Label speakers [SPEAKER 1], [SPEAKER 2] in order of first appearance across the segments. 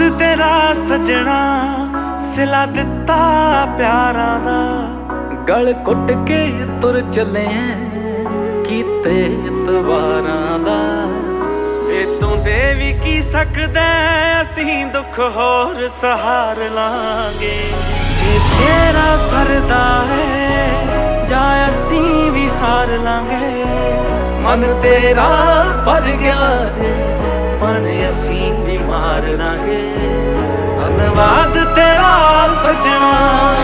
[SPEAKER 1] तेरा सजना सिला दिता प्यारां दा।
[SPEAKER 2] गल घुट के तुर चले कीते इतवारां दा।
[SPEAKER 1] वे तू दे भी की सकदा असीं दुख होर सहार लांगे। जे तेरा सरदा है जा असीं भी सार लांगे।
[SPEAKER 2] मन तेरा भर गया जे
[SPEAKER 1] मन असीं भी मार लांगे। धन्नवाद तेरा सजना।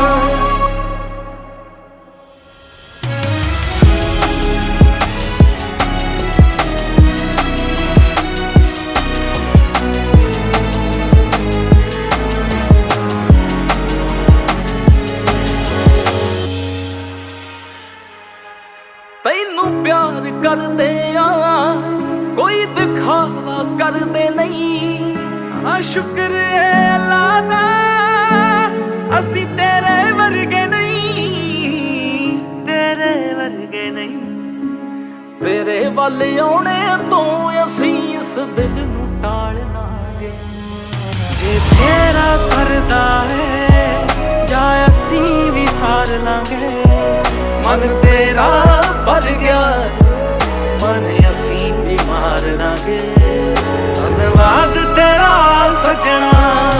[SPEAKER 2] तैनू प्यार करदे आ कोई दिखावा करदे नहीं।
[SPEAKER 1] शुक्र है अल्लाह दा असी तेरे वर्गे नहीं। तेरे वर्गे नहीं।
[SPEAKER 2] तेरे वल आउणे तो असी इस दिल नू टाल लांगे।
[SPEAKER 1] जे तेरा सरदा है जा असी भी सार लांगे।
[SPEAKER 2] मन तेरा भर गया
[SPEAKER 1] मन असीं भी मार लांगे। धन्नवाद तेरा सजना।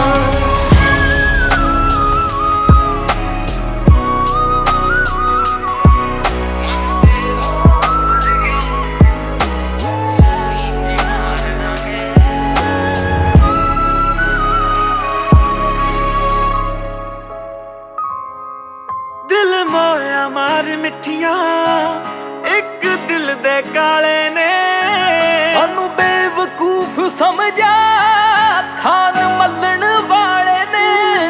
[SPEAKER 1] दिल मोया मार मिठिया एक दिल दे काले ने।
[SPEAKER 2] सानू बेवकूफ समझा खान मल्लण वाले ने।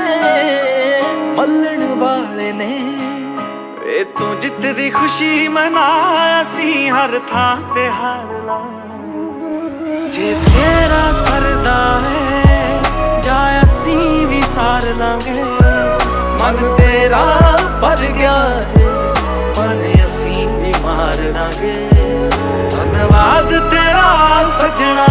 [SPEAKER 2] मल्लण वाले ने
[SPEAKER 1] वे तू जितदी खुशी मना असीं हर थां ते हार लांगे। जे तेरा सरदा है जा असीं भी सार लांगे।
[SPEAKER 2] मन तेरा भर गया
[SPEAKER 1] मन असीं भी मार लांगे। धन्नवाद तेरा सजना।